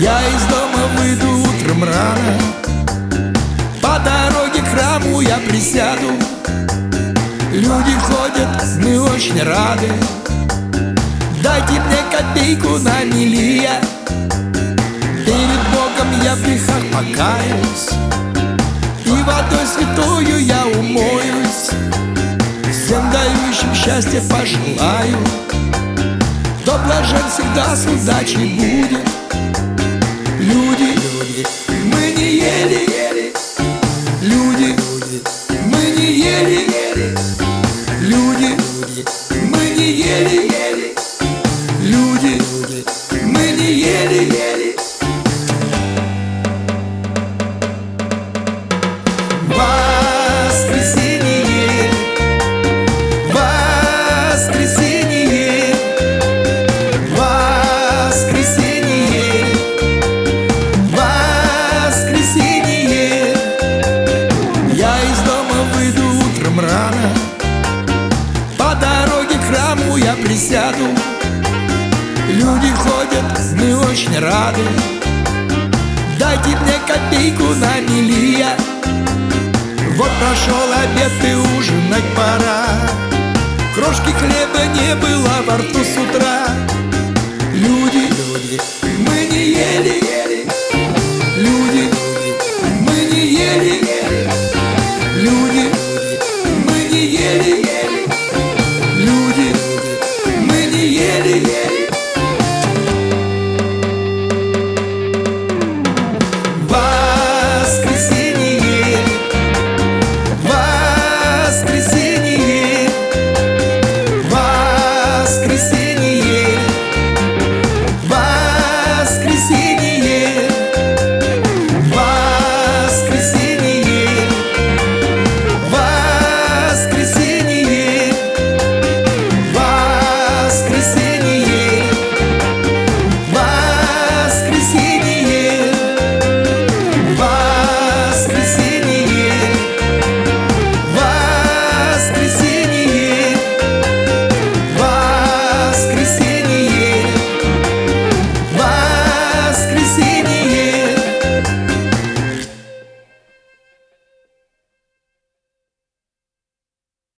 Я из дома выйду утром рано, по дороге к храму я присяду. Люди ходят, мы очень рады. Дайте мне копейку на милия. Перед Богом я в грехах покаюсь, и водой святою я умоюсь. Всем дающим счастье пожелаю, кто блажен всегда с удачей будет. Люди, мы не ели, люди, мы не ели, люди, мы не ели, люди, мы не ели. Воскресенье, воскресенье, воскресенье, воскресенье. Я из дома выйду утром рано, по дороге к храму я присяду. Люди ходят, мы очень рады. Дайте мне копейку на милия. Вот прошел обед и ужинать пора. Крошки хлеба не было во рту с утра. Люди, мы не ели.